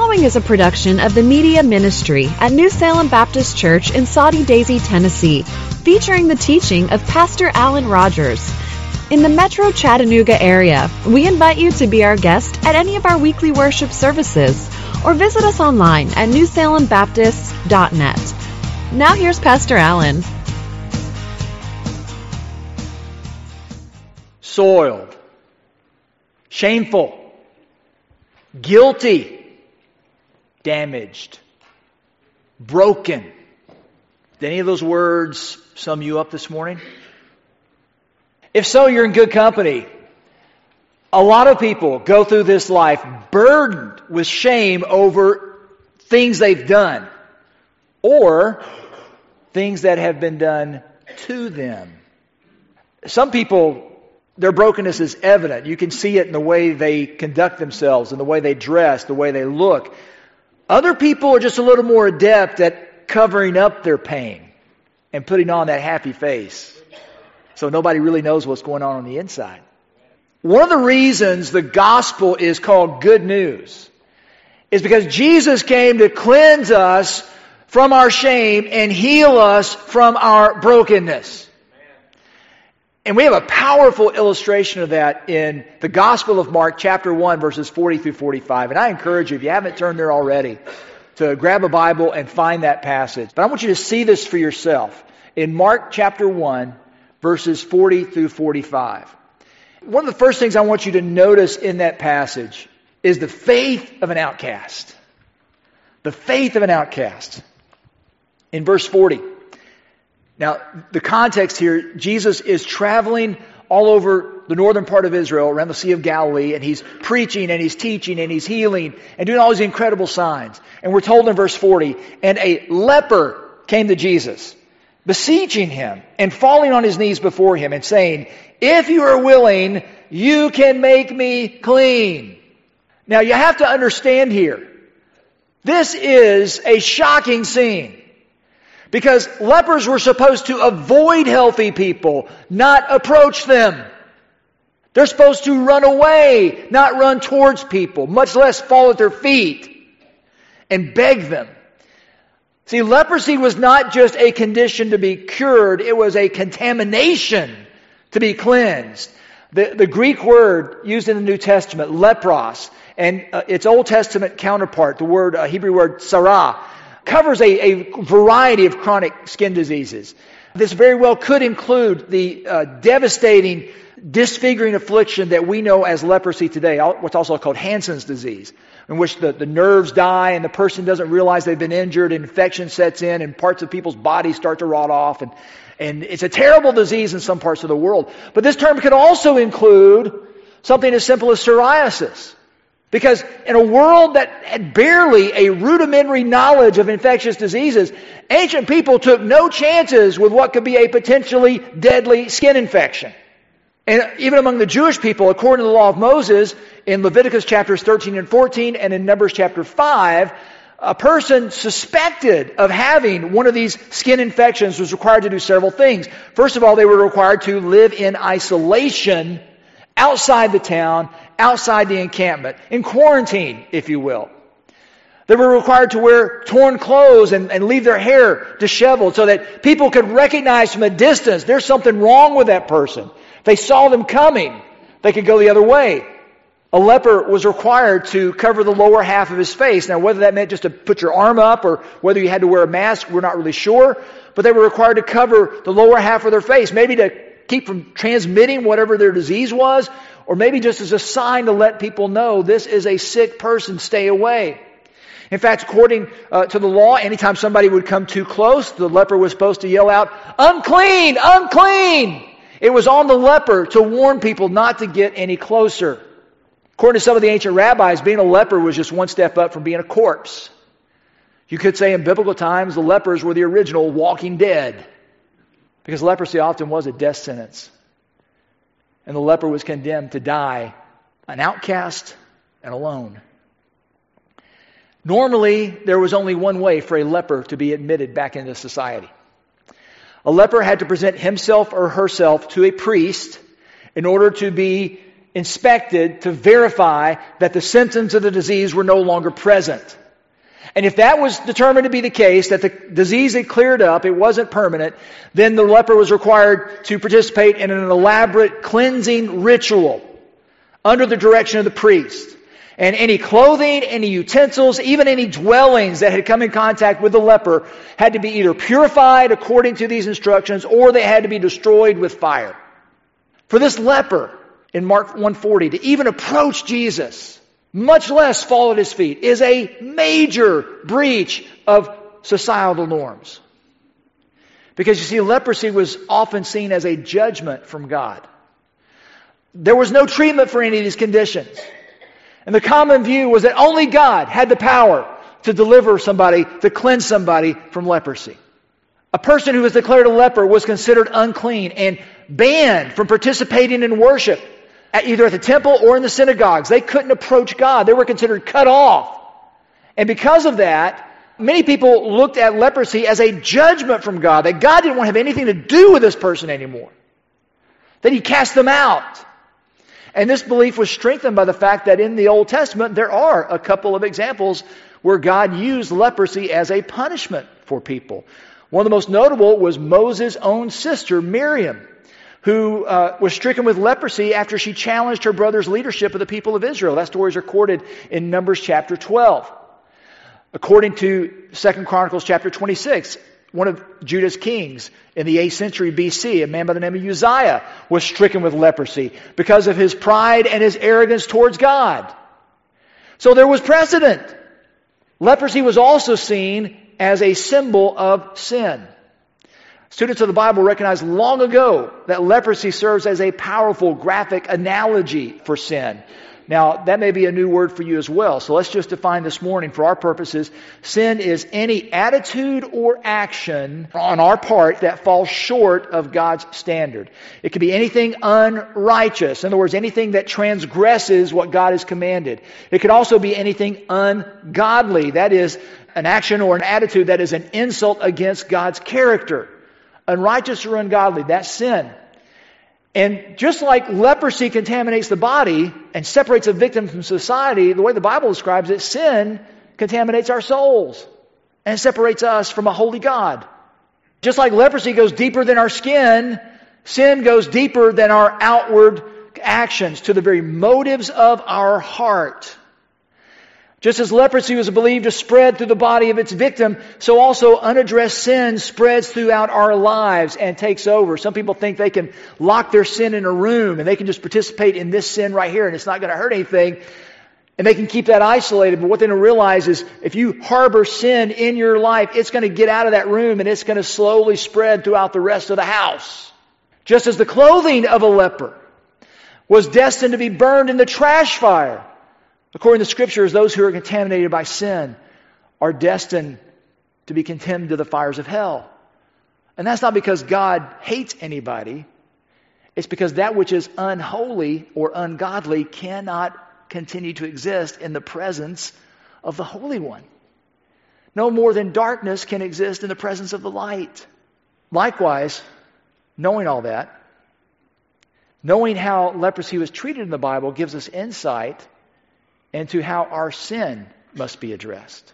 following is a production of the Media Ministry at New Salem Baptist Church in Soddy Daisy, Tennessee, featuring the teaching of Pastor Alan Rogers. In the Metro Chattanooga area, we invite you to be our guest at any of our weekly worship services or visit us online at newsalembaptist.net. Now here's Pastor Alan. Soiled, shameful, guilty, damaged, broken. Did any of those words sum you up this morning? If so, you're in good company. A lot of people go through this life burdened with shame over things they've done or things that have been done to them. Some people, their brokenness is evident. You can see it in the way they conduct themselves, in the way they dress, the way they look. Other people are just a little more adept at covering up their pain and putting on that happy face, so nobody really knows what's going on the inside. One of the reasons the gospel is called good news is because Jesus came to cleanse us from our shame and heal us from our brokenness. And we have a powerful illustration of that in the Gospel of Mark, chapter 1, verses 40 through 45. And I encourage you, if you haven't turned there already, to grab a Bible and find that passage. But I want you to see this for yourself. In Mark chapter 1, verses 40 through 45. One of the first things I want you to notice in that passage is the faith of an outcast. The faith of an outcast. In verse 40. Now, the context here, Jesus is traveling all over the northern part of Israel, around the Sea of Galilee, and he's preaching and he's teaching and he's healing and doing all these incredible signs. And we're told in verse 40, and a leper came to Jesus, beseeching him and falling on his knees before him and saying, if you are willing, you can make me clean. Now, you have to understand here, this is a shocking scene. Because lepers were supposed to avoid healthy people, not approach them. They're supposed to run away, not run towards people, much less fall at their feet and beg them. See, leprosy was not just a condition to be cured, it was a contamination to be cleansed. The Greek word used in the New Testament, lepros, and its Old Testament counterpart, the Hebrew word sarah, covers a variety of chronic skin diseases. This very well could include the devastating, disfiguring affliction that we know as leprosy today, what's also called Hansen's disease, in which the nerves die and the person doesn't realize they've been injured, and infection sets in and parts of people's bodies start to rot off. And it's a terrible disease in some parts of the world. But this term could also include something as simple as psoriasis. Because in a world that had barely a rudimentary knowledge of infectious diseases, ancient people took no chances with what could be a potentially deadly skin infection. And even among the Jewish people, according to the law of Moses, in Leviticus chapters 13 and 14 and in Numbers chapter 5, a person suspected of having one of these skin infections was required to do several things. First of all, they were required to live in isolation outside the town, outside the encampment, in quarantine, if you will. They were required to wear torn clothes and leave their hair disheveled so that people could recognize from a distance there's something wrong with that person. If they saw them coming, they could go the other way. A leper was required to cover the lower half of his face. Now, whether that meant just to put your arm up or whether you had to wear a mask, we're not really sure. But they were required to cover the lower half of their face, maybe to keep from transmitting whatever their disease was, or maybe just as a sign to let people know this is a sick person, stay away. In fact, according to the law, anytime somebody would come too close, the leper was supposed to yell out, unclean, unclean! It was on the leper to warn people not to get any closer. According to some of the ancient rabbis, being a leper was just one step up from being a corpse. You could say in biblical times the lepers were the original walking dead, because leprosy often was a death sentence. And the leper was condemned to die an outcast and alone. Normally, there was only one way for a leper to be admitted back into society. A leper had to present himself or herself to a priest in order to be inspected to verify that the symptoms of the disease were no longer present. And if that was determined to be the case, that the disease had cleared up, it wasn't permanent, then the leper was required to participate in an elaborate cleansing ritual under the direction of the priest. And any clothing, any utensils, even any dwellings that had come in contact with the leper had to be either purified according to these instructions or they had to be destroyed with fire. For this leper in Mark 1:40 to even approach Jesus, much less fall at his feet, is a major breach of societal norms. Because you see, leprosy was often seen as a judgment from God. There was no treatment for any of these conditions. And the common view was that only God had the power to deliver somebody, to cleanse somebody from leprosy. A person who was declared a leper was considered unclean and banned from participating in worship, either at the temple or in the synagogues. They couldn't approach God. They were considered cut off. And because of that, many people looked at leprosy as a judgment from God, that God didn't want to have anything to do with this person anymore, that He cast them out. And this belief was strengthened by the fact that in the Old Testament there are a couple of examples where God used leprosy as a punishment for people. One of the most notable was Moses' own sister, Miriam, who was stricken with leprosy after she challenged her brother's leadership of the people of Israel. That story is recorded in Numbers chapter 12. According to 2 Chronicles chapter 26, one of Judah's kings in the 8th century BC, a man by the name of Uzziah, was stricken with leprosy because of his pride and his arrogance towards God. So there was precedent. Leprosy was also seen as a symbol of sin. Students of the Bible recognized long ago that leprosy serves as a powerful graphic analogy for sin. Now, that may be a new word for you as well. So let's just define this morning for our purposes. Sin is any attitude or action on our part that falls short of God's standard. It could be anything unrighteous. In other words, anything that transgresses what God has commanded. It could also be anything ungodly. That is, an action or an attitude that is an insult against God's character. Unrighteous or ungodly, that's sin. And just like leprosy contaminates the body and separates a victim from society, the way the Bible describes it, sin contaminates our souls and separates us from a holy God. Just like leprosy goes deeper than our skin, sin goes deeper than our outward actions to the very motives of our heart. Just as leprosy was believed to spread through the body of its victim, so also unaddressed sin spreads throughout our lives and takes over. Some people think they can lock their sin in a room and they can just participate in this sin right here and it's not going to hurt anything. And they can keep that isolated. But what they don't realize is if you harbor sin in your life, it's going to get out of that room and it's going to slowly spread throughout the rest of the house. Just as the clothing of a leper was destined to be burned in the trash fire, according to Scriptures, those who are contaminated by sin are destined to be condemned to the fires of hell. And that's not because God hates anybody. It's because that which is unholy or ungodly cannot continue to exist in the presence of the Holy One. No more than darkness can exist in the presence of the light. Likewise, knowing all that, knowing how leprosy was treated in the Bible gives us insight into how our sin must be addressed.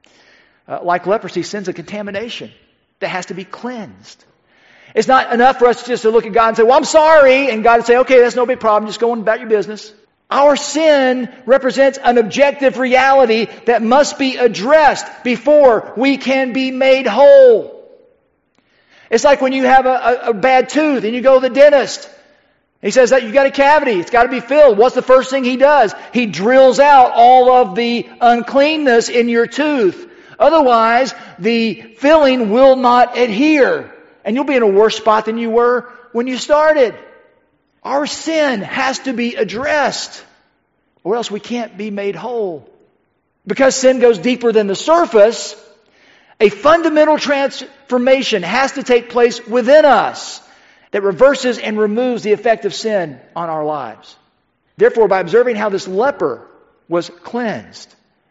Like leprosy, sin's a contamination that has to be cleansed. It's not enough for us just to look at God and say, well, I'm sorry, and God would say, okay, that's no big problem, just go on about your business. Our sin represents an objective reality that must be addressed before we can be made whole. It's like when you have a bad tooth and you go to the dentist. He says that you got a cavity. It's got to be filled. What's the first thing he does? He drills out all of the uncleanness in your tooth. Otherwise, the filling will not adhere. And you'll be in a worse spot than you were when you started. Our sin has to be addressed, or else we can't be made whole. Because sin goes deeper than the surface, a fundamental transformation has to take place within us that reverses and removes the effect of sin on our lives. Therefore, by observing how this leper was cleansed,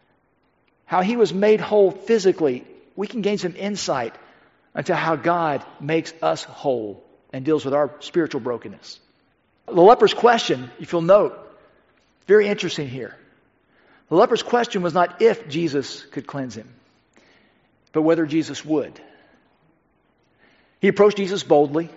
how he was made whole physically, we can gain some insight into how God makes us whole and deals with our spiritual brokenness. The leper's question, if you'll note, very interesting here. The leper's question was not if Jesus could cleanse him, but whether Jesus would. He approached Jesus boldly.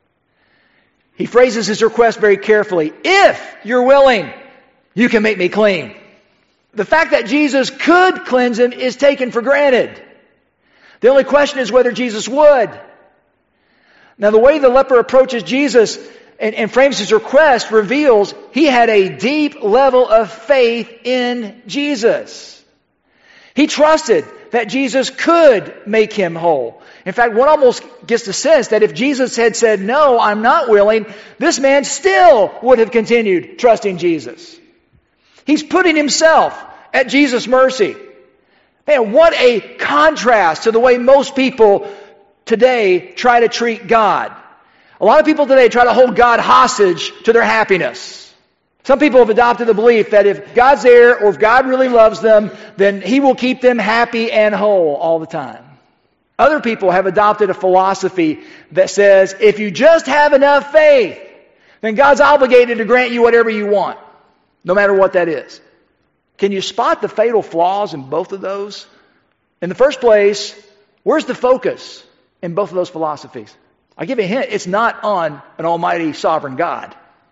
He phrases his request very carefully. If you're willing, you can make me clean. The fact that Jesus could cleanse him is taken for granted. The only question is whether Jesus would. Now, the way the leper approaches Jesus and frames his request reveals he had a deep level of faith in Jesus. He trusted that Jesus could make him whole. In fact, one almost gets the sense that if Jesus had said, no, I'm not willing, this man still would have continued trusting Jesus. He's putting himself at Jesus' mercy. Man, what a contrast to the way most people today try to treat God. A lot of people today try to hold God hostage to their happiness. Some people have adopted the belief that if God's there or if God really loves them, then He will keep them happy and whole all the time. Other people have adopted a philosophy that says if you just have enough faith, then God's obligated to grant you whatever you want, no matter what that is. Can you spot the fatal flaws in both of those? In the first place, where's the focus in both of those philosophies? I'll give you a hint. It's not on an almighty sovereign God.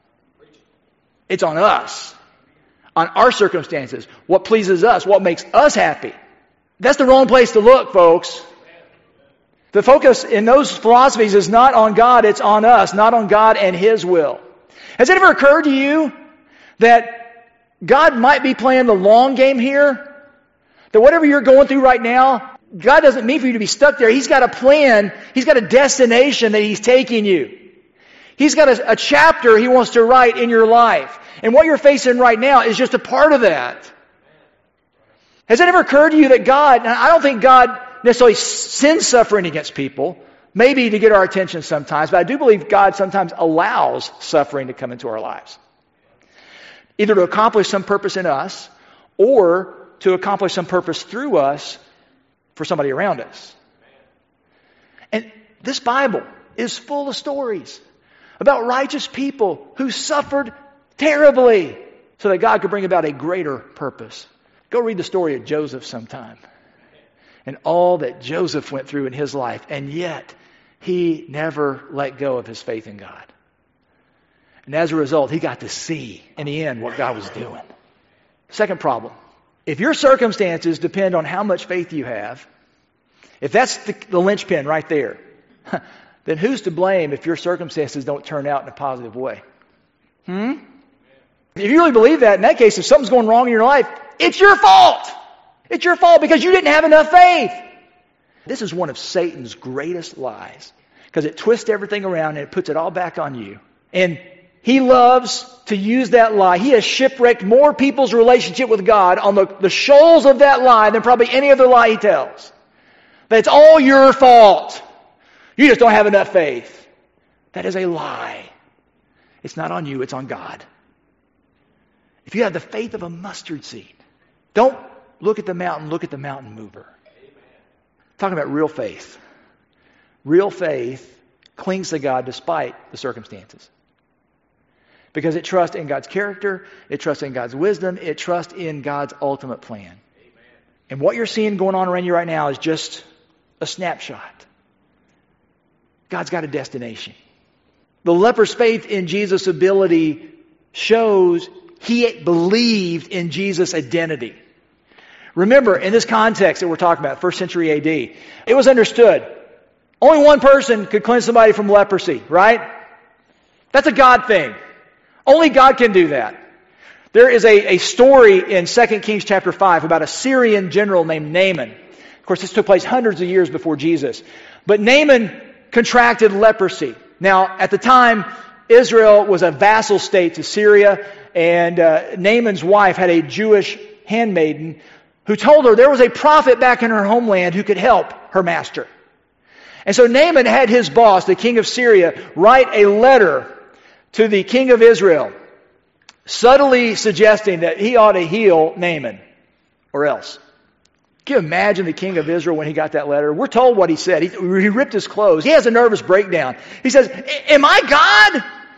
It's on us. On our circumstances. What pleases us. What makes us happy. That's the wrong place to look, folks. The focus in those philosophies is not on God. It's on us. Not on God and His will. Has it ever occurred to you that God might be playing the long game here? That whatever you're going through right now, God doesn't mean for you to be stuck there. He's got a plan. He's got a destination that He's taking you. He's got a chapter He wants to write in your life. And what you're facing right now is just a part of that. Has it ever occurred to you that God, and I don't think God necessarily sends suffering against people, maybe to get our attention sometimes, but I do believe God sometimes allows suffering to come into our lives. Either to accomplish some purpose in us, or to accomplish some purpose through us for somebody around us. And this Bible is full of stories about righteous people who suffered terribly so that God could bring about a greater purpose. Go read the story of Joseph sometime and all that Joseph went through in his life, and yet he never let go of his faith in God. And as a result, he got to see in the end what God was doing. Second problem. If your circumstances depend on how much faith you have, if that's the linchpin right there, then who's to blame if your circumstances don't turn out in a positive way? If you really believe that, in that case, if something's going wrong in your life, it's your fault. It's your fault because you didn't have enough faith. This is one of Satan's greatest lies because it twists everything around and it puts it all back on you. And he loves to use that lie. He has shipwrecked more people's relationship with God on the shoals of that lie than probably any other lie he tells. That it's all your fault. You just don't have enough faith. That is a lie. It's not on you, it's on God. If you have the faith of a mustard seed, don't look at the mountain, look at the mountain mover. Talking about real faith. Real faith clings to God despite the circumstances. Because it trusts in God's character, it trusts in God's wisdom, it trusts in God's ultimate plan. Amen. And what you're seeing going on around you right now is just a snapshot. God's got a destination. The leper's faith in Jesus' ability shows he believed in Jesus' identity. Remember, in this context that we're talking about, 1st century AD, it was understood. Only one person could cleanse somebody from leprosy, right? That's a God thing. Only God can do that. There is a story in 2 Kings chapter 5 about a Syrian general named Naaman. Of course, this took place hundreds of years before Jesus. But Naaman contracted leprosy. Now, at the time, Israel was a vassal state to Syria, and Naaman's wife had a Jewish handmaiden who told her there was a prophet back in her homeland who could help her master. And so Naaman had his boss, the king of Syria, write a letter to the king of Israel, subtly suggesting that he ought to heal Naaman, or else. Can you imagine the king of Israel when he got that letter? We're told what he said. He ripped his clothes. He has a nervous breakdown. He says, am I God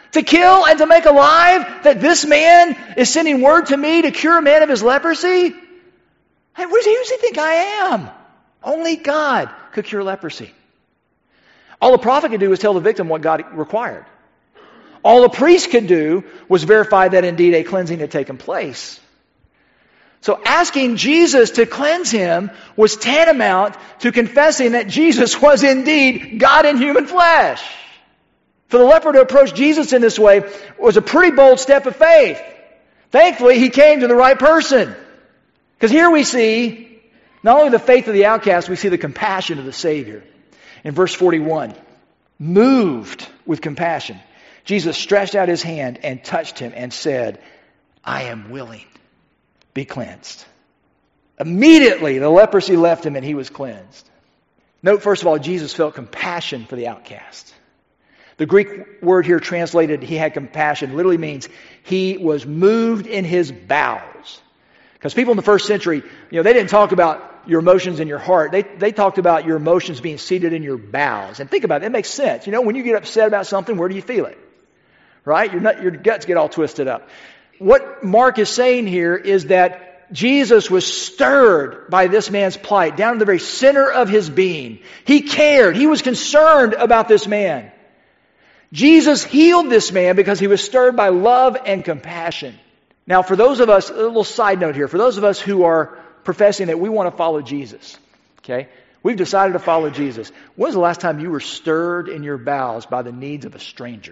To kill and to make alive? That this man is sending word to me to cure a man of his leprosy? Hey, who does he think I am? Only God could cure leprosy. All the prophet could do was tell the victim what God required. All the priest could do was verify that indeed a cleansing had taken place. So asking Jesus to cleanse him was tantamount to confessing that Jesus was indeed God in human flesh. For the leper to approach Jesus in this way was a pretty bold step of faith. Thankfully, he came to the right person. Because here we see not only the faith of the outcast, we see the compassion of the Savior. In verse 41, moved with compassion, Jesus stretched out his hand and touched him and said, I am willing. Be cleansed. Immediately the leprosy left him and he was cleansed. Note, first of all, Jesus felt compassion for the outcast. The Greek word here translated, he had compassion, literally means he was moved in his bowels. Because people in the first century, they didn't talk about your emotions in your heart. They talked about your emotions being seated in your bowels. And think about it, it makes sense. When you get upset about something, where do you feel it? Right? Your guts get all twisted up. What Mark is saying here is that Jesus was stirred by this man's plight down to the very center of his being. He cared. He was concerned about this man. Jesus healed this man because he was stirred by love and compassion. Now, for those of us, a little side note here, for those of us who are professing that we want to follow Jesus, okay? We've decided to follow Jesus. When was the last time you were stirred in your bowels by the needs of a stranger?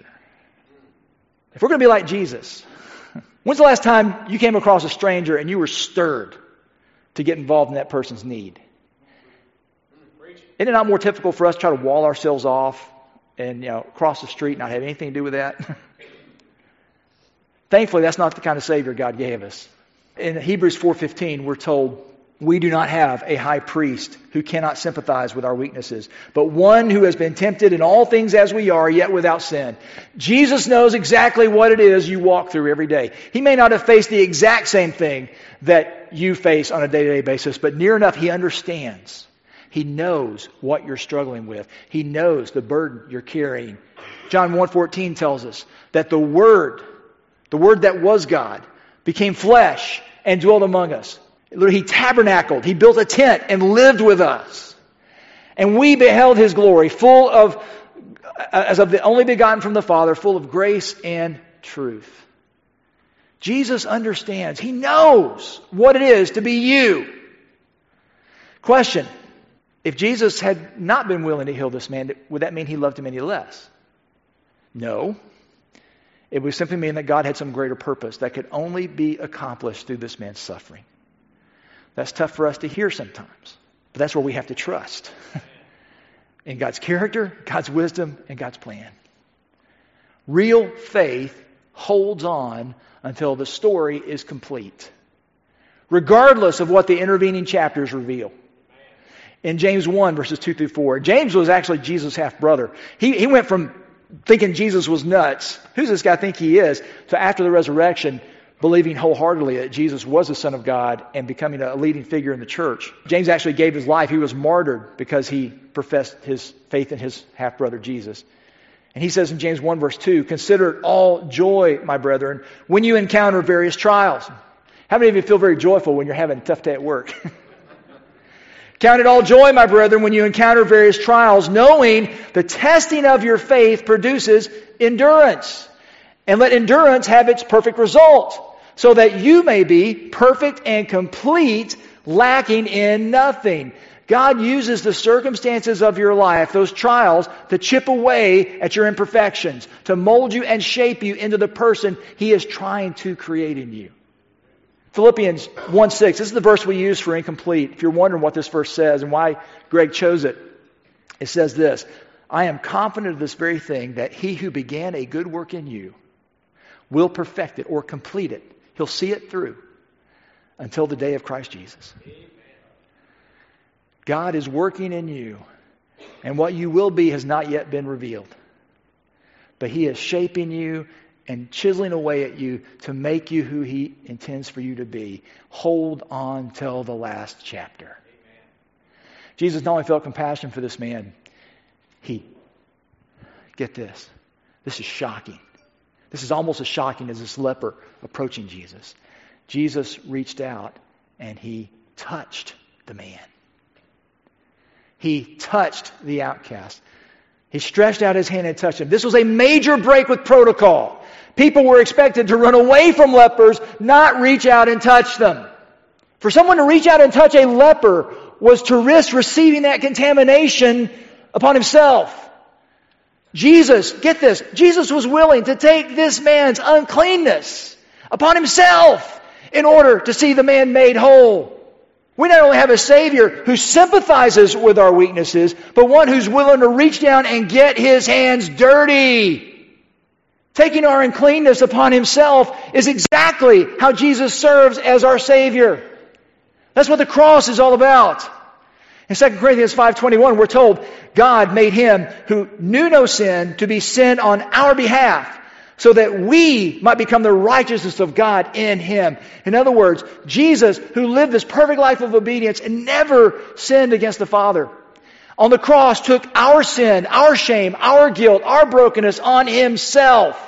If we're going to be like Jesus, when's the last time you came across a stranger and you were stirred to get involved in that person's need? Isn't it not more typical for us to try to wall ourselves off and cross the street and not have anything to do with that? Thankfully, that's not the kind of Savior God gave us. In Hebrews 4:15, we're told, we do not have a high priest who cannot sympathize with our weaknesses, but one who has been tempted in all things as we are, yet without sin. Jesus knows exactly what it is you walk through every day. He may not have faced the exact same thing that you face on a day-to-day basis, but near enough he understands. He knows what you're struggling with. He knows the burden you're carrying. John 1:14 tells us that the Word that was God, became flesh and dwelt among us. He tabernacled. He built a tent and lived with us. And we beheld his glory, full of, as of the only begotten from the Father, full of grace and truth. Jesus understands. He knows what it is to be you. Question: if Jesus had not been willing to heal this man, would that mean he loved him any less? No. It would simply mean that God had some greater purpose that could only be accomplished through this man's suffering. That's tough for us to hear sometimes, but that's where we have to trust in God's character, God's wisdom, and God's plan. Real faith holds on until the story is complete, regardless of what the intervening chapters reveal. In James 1, verses 2 through 4, James was actually Jesus' half-brother. He went from thinking Jesus was nuts, who's this guy think he is, to after the resurrection, believing wholeheartedly that Jesus was the Son of God and becoming a leading figure in the church. James actually gave his life. He was martyred because he professed his faith in his half-brother Jesus. And he says in James 1 verse 2, consider it all joy, my brethren, when you encounter various trials. How many of you feel very joyful when you're having a tough day at work? Count it all joy, my brethren, when you encounter various trials, knowing the testing of your faith produces endurance. And let endurance have its perfect result, so that you may be perfect and complete, lacking in nothing. God uses the circumstances of your life, those trials, to chip away at your imperfections, to mold you and shape you into the person He is trying to create in you. Philippians 1:6, this is the verse we use for incomplete. If you're wondering what this verse says and why Greg chose it, it says this: I am confident of this very thing, that he who began a good work in you will perfect it or complete it. He'll see it through until the day of Christ Jesus. Amen. God is working in you, and what you will be has not yet been revealed. But He is shaping you and chiseling away at you to make you who He intends for you to be. Hold on till the last chapter. Amen. Jesus not only felt compassion for this man, get this is shocking. This is almost as shocking as this leper approaching Jesus. Jesus reached out and he touched the man. He touched the outcast. He stretched out his hand and touched him. This was a major break with protocol. People were expected to run away from lepers, not reach out and touch them. For someone to reach out and touch a leper was to risk receiving that contamination upon himself. Jesus, get this, Jesus was willing to take this man's uncleanness upon himself in order to see the man made whole. We not only have a Savior who sympathizes with our weaknesses, but one who's willing to reach down and get his hands dirty. Taking our uncleanness upon himself is exactly how Jesus serves as our Savior. That's what the cross is all about. In 2 Corinthians 5:21, we're told God made him who knew no sin to be sin on our behalf, so that we might become the righteousness of God in him. In other words, Jesus, who lived this perfect life of obedience and never sinned against the Father, on the cross took our sin, our shame, our guilt, our brokenness on himself.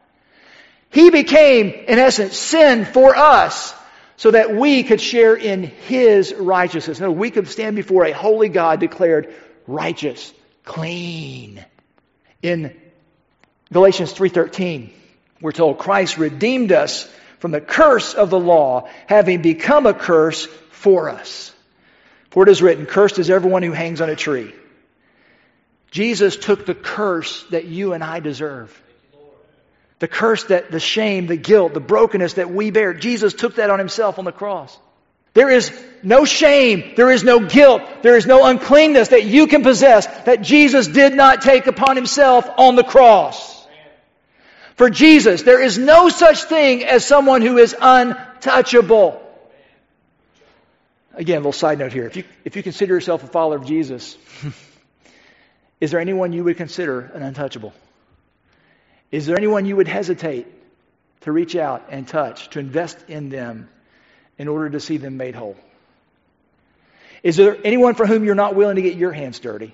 He became, in essence, sin for us, so that we could share in his righteousness. No, we could stand before a holy God declared righteous, clean. In Galatians 3:13, we're told Christ redeemed us from the curse of the law, having become a curse for us. For it is written, cursed is everyone who hangs on a tree. Jesus took the curse that you and I deserve. The curse, that the shame, the guilt, the brokenness that we bear. Jesus took that on himself on the cross. There is no shame, there is no guilt, there is no uncleanness that you can possess that Jesus did not take upon himself on the cross. For Jesus, there is no such thing as someone who is untouchable. Again, a little side note here. If you consider yourself a follower of Jesus, is there anyone you would consider an untouchable? Is there anyone you would hesitate to reach out and touch, to invest in them in order to see them made whole? Is there anyone for whom you're not willing to get your hands dirty?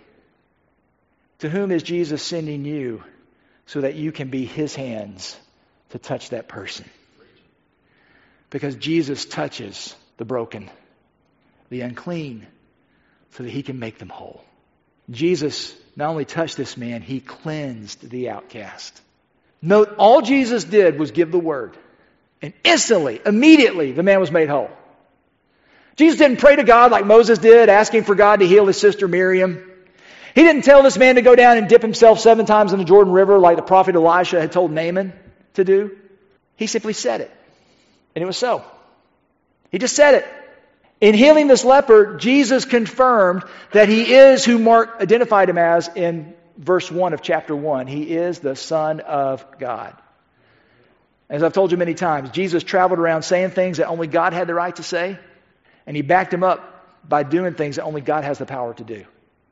To whom is Jesus sending you so that you can be his hands to touch that person? Because Jesus touches the broken, the unclean, so that he can make them whole. Jesus not only touched this man, he cleansed the outcast. Note, all Jesus did was give the word. And instantly, immediately, the man was made whole. Jesus didn't pray to God like Moses did, asking for God to heal his sister Miriam. He didn't tell this man to go down and dip himself 7 times in the Jordan River like the prophet Elisha had told Naaman to do. He simply said it. And it was so. He just said it. In healing this leper, Jesus confirmed that he is who Mark identified him as in verse 1 of chapter 1. He is the Son of God. As I've told you many times, Jesus traveled around saying things that only God had the right to say, and he backed them up by doing things that only God has the power to do.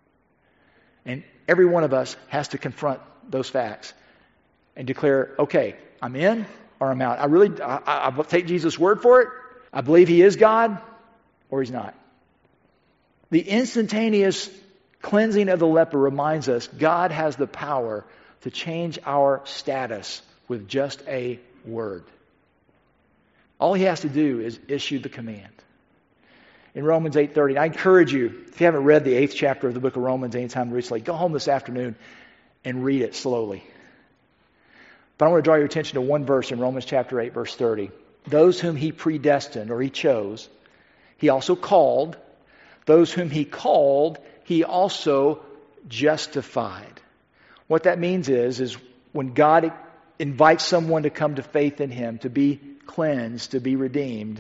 And every one of us has to confront those facts and declare, okay, I'm in or I'm out. I take Jesus' word for it. I believe he is God or he's not. The instantaneous cleansing of the leper reminds us God has the power to change our status with just a word. All he has to do is issue the command. In Romans 8:30, I encourage you, if you haven't read the 8th chapter of the book of Romans anytime recently, go home this afternoon and read it slowly. But I want to draw your attention to one verse in Romans chapter 8, verse 30. Those whom he predestined, or he chose, he also called. Those whom he called, he also justified. What that means is when God invites someone to come to faith in him, to be cleansed, to be redeemed,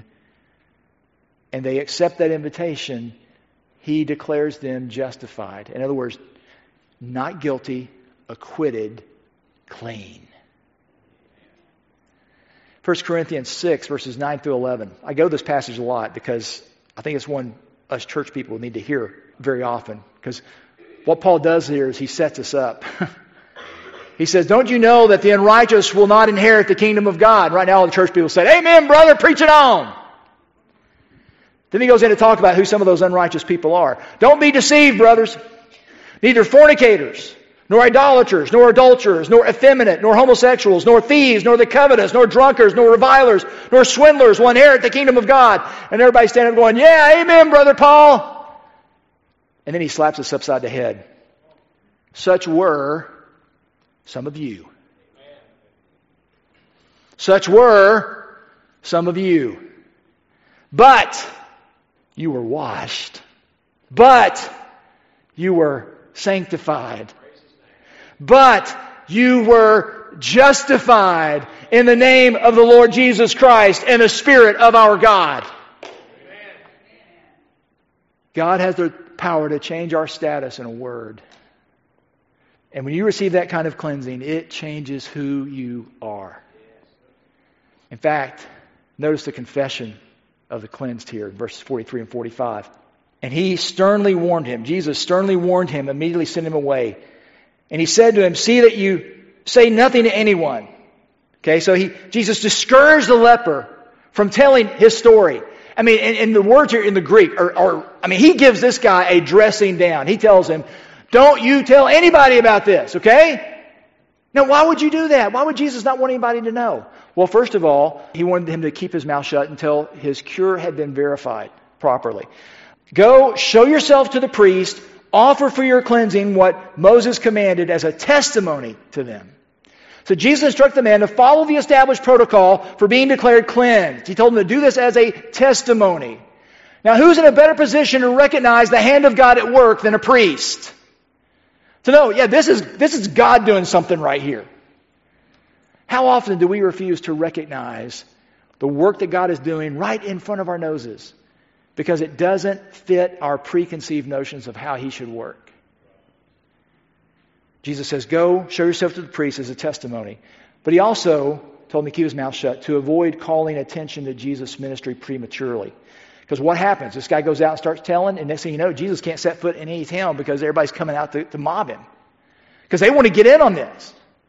and they accept that invitation, he declares them justified. In other words, not guilty, acquitted, clean. 1 Corinthians 6, verses 9 through 11. I go to this passage a lot because I think it's one us church people need to hear very often. Because what Paul does here is he sets us up. He says, don't you know that the unrighteous will not inherit the kingdom of God? Right now all the church people say, amen, brother, preach it on. Then he goes in to talk about who some of those unrighteous people are. Don't be deceived, brothers. Neither fornicators, nor idolaters, nor adulterers, nor effeminate, nor homosexuals, nor thieves, nor the covetous, nor drunkards, nor revilers, nor swindlers will inherit the kingdom of God. And everybody standing up going, yeah, amen, Brother Paul. And then he slaps us upside the head. Such were some of you. Such were some of you. But you were washed. But you were sanctified. But you were justified in the name of the Lord Jesus Christ and the Spirit of our God. God has the power to change our status in a word. And when you receive that kind of cleansing, it changes who you are. In fact, notice the confession of the cleansed here in verses 43 and 45. And he sternly warned him. Jesus sternly warned him, immediately sent him away. And he said to him, see that you say nothing to anyone. Okay, so Jesus discouraged the leper from telling his story. I mean, and the words here in the Greek he gives this guy a dressing down. He tells him, don't you tell anybody about this, okay? Now, why would you do that? Why would Jesus not want anybody to know? Well, first of all, he wanted him to keep his mouth shut until his cure had been verified properly. Go, show yourself to the priest, offer for your cleansing what Moses commanded as a testimony to them. So Jesus instructed the man to follow the established protocol for being declared cleansed. He told him to do this as a testimony. Now, who's in a better position to recognize the hand of God at work than a priest? To know, yeah, this is God doing something right here. How often do we refuse to recognize the work that God is doing right in front of our noses because it doesn't fit our preconceived notions of how He should work? Jesus says, go, show yourself to the priest as a testimony. But He also told him to keep his mouth shut to avoid calling attention to Jesus' ministry prematurely. Because what happens? This guy goes out and starts telling, and next thing you know, Jesus can't set foot in any town because everybody's coming out to mob him. Because they want to get in on this.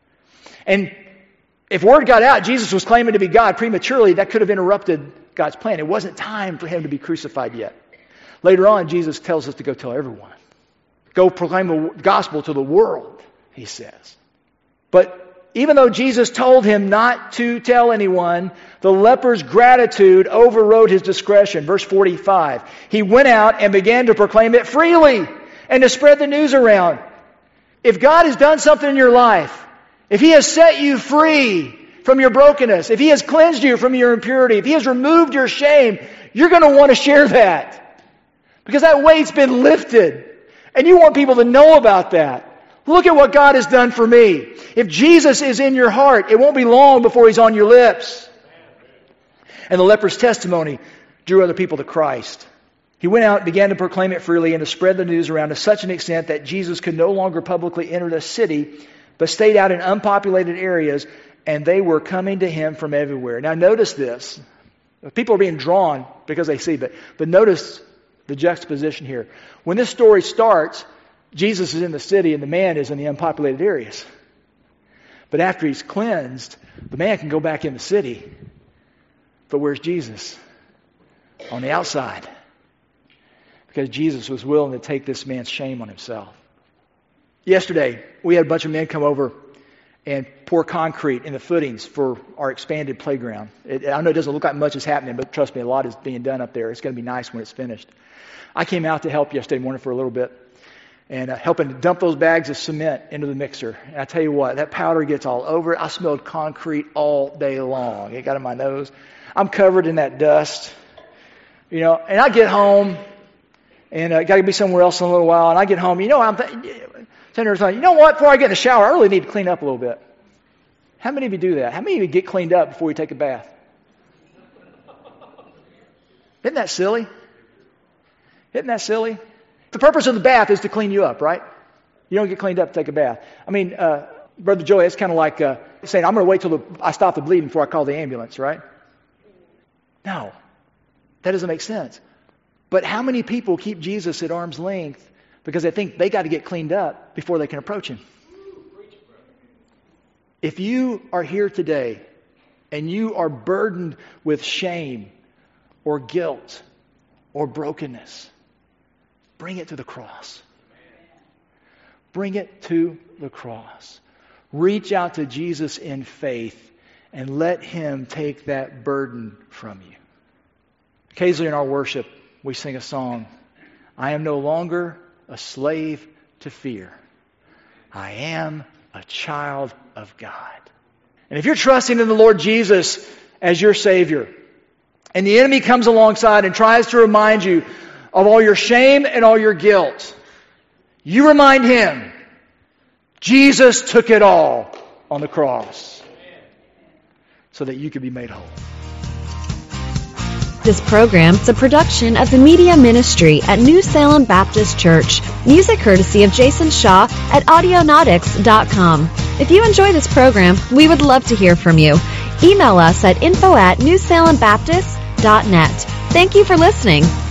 And if word got out, Jesus was claiming to be God prematurely, that could have interrupted God's plan. It wasn't time for Him to be crucified yet. Later on, Jesus tells us to go tell everyone. Go proclaim the gospel to the world, He says. But even though Jesus told him not to tell anyone, the leper's gratitude overrode his discretion. Verse 45. He went out and began to proclaim it freely and to spread the news around. If God has done something in your life, if He has set you free from your brokenness, if He has cleansed you from your impurity, if He has removed your shame, you're going to want to share that. Because that weight's been lifted. And you want people to know about that. Look at what God has done for me. If Jesus is in your heart, it won't be long before He's on your lips. And the leper's testimony drew other people to Christ. He went out and began to proclaim it freely and to spread the news around to such an extent that Jesus could no longer publicly enter the city, but stayed out in unpopulated areas, and they were coming to Him from everywhere. Now notice this. People are being drawn because they see, but notice the juxtaposition here. When this story starts, Jesus is in the city and the man is in the unpopulated areas. But after he's cleansed, the man can go back in the city. But where's Jesus? On the outside. Because Jesus was willing to take this man's shame on Himself. Yesterday, we had a bunch of men come over and pour concrete in the footings for our expanded playground. I know it doesn't look like much is happening, but trust me, a lot is being done up there. It's going to be nice when it's finished. I came out to help yesterday morning for a little bit and helping to dump those bags of cement into the mixer. And I tell you what, that powder gets all over it. I smelled concrete all day long. It got in my nose. I'm covered in that dust. And I get home and got to be somewhere else in a little while. And I get home, I'm sitting there thinking, you know what, before I get in the shower, I really need to clean up a little bit. How many of you do that? How many of you get cleaned up before you take a bath? Isn't that silly? Isn't that silly? The purpose of the bath is to clean you up, right? You don't get cleaned up to take a bath. I mean, Brother Joey, it's kind of like saying, I'm going to wait till I stop the bleeding before I call the ambulance, right? No, that doesn't make sense. But how many people keep Jesus at arm's length because they think they got to get cleaned up before they can approach Him? If you are here today and you are burdened with shame or guilt or brokenness, bring it to the cross. Bring it to the cross. Reach out to Jesus in faith and let Him take that burden from you. Occasionally in our worship, we sing a song, I am no longer a slave to fear. I am a child of God. And if you're trusting in the Lord Jesus as your Savior, and the enemy comes alongside and tries to remind you of all your shame and all your guilt, you remind him, Jesus took it all on the cross so that you could be made whole. This program is a production of the Media Ministry at New Salem Baptist Church. Music courtesy of Jason Shaw at Audionautics.com. If you enjoy this program, we would love to hear from you. Email us at info@newsalembaptist.net. Thank you for listening.